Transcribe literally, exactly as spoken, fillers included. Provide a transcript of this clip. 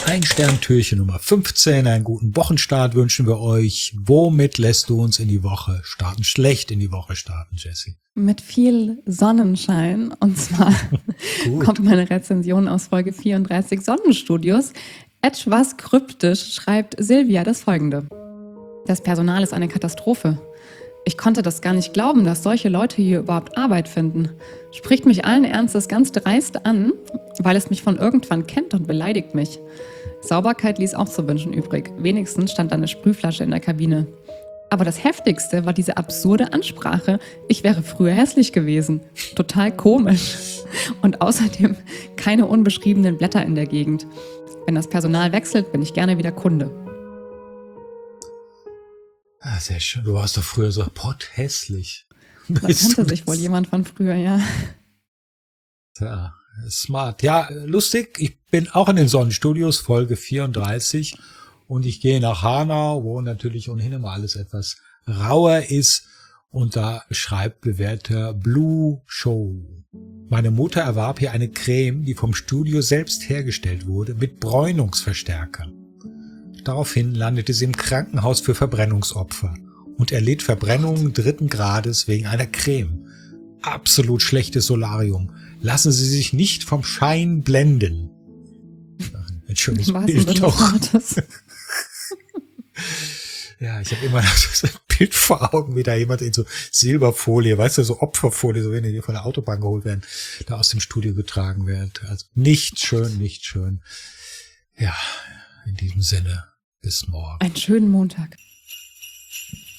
Ein-Stern-Türchen Nummer fünfzehn, einen guten Wochenstart wünschen wir euch. Womit lässt du uns in die Woche starten? Schlecht in die Woche starten, Jessie. Mit viel Sonnenschein. Und zwar kommt meine Rezension aus Folge vierunddreißig Sonnenstudios. Etwas kryptisch schreibt Silvia das Folgende. Das Personal ist eine Katastrophe. Ich konnte das gar nicht glauben, dass solche Leute hier überhaupt Arbeit finden. Spricht mich allen Ernstes ganz dreist an, weil es mich von irgendwann kennt und beleidigt mich. Sauberkeit ließ auch zu wünschen übrig. Wenigstens stand da eine Sprühflasche in der Kabine. Aber das Heftigste war diese absurde Ansprache, ich wäre früher hässlich gewesen. Total komisch. Und außerdem keine unbeschriebenen Blätter in der Gegend. Wenn das Personal wechselt, bin ich gerne wieder Kunde. Ah, sehr schön. Du warst doch früher so potthässlich. Da kannte sich wohl jemand von früher, ja. Ja, smart. Ja, lustig. Ich bin auch in den Sonnenstudios, Folge vierunddreißig. Und ich gehe nach Hanau, wo natürlich ohnehin immer alles etwas rauer ist. Und da schreibt bewährter Blue Show. Meine Mutter erwarb hier eine Creme, die vom Studio selbst hergestellt wurde, mit Bräunungsverstärkern. Daraufhin landete sie im Krankenhaus für Verbrennungsopfer und erlitt Verbrennungen dritten Grades wegen einer Creme. Absolut schlechtes Solarium. Lassen Sie sich nicht vom Schein blenden. Ein schönes Bild doch. Ja, ich habe immer noch so ein Bild vor Augen, wie da jemand in so Silberfolie, weißt du, so Opferfolie, so wenn die von der Autobahn geholt werden, da aus dem Studio getragen wird. Also nicht schön, nicht schön. Ja, in diesem Sinne, bis morgen. Einen schönen Montag.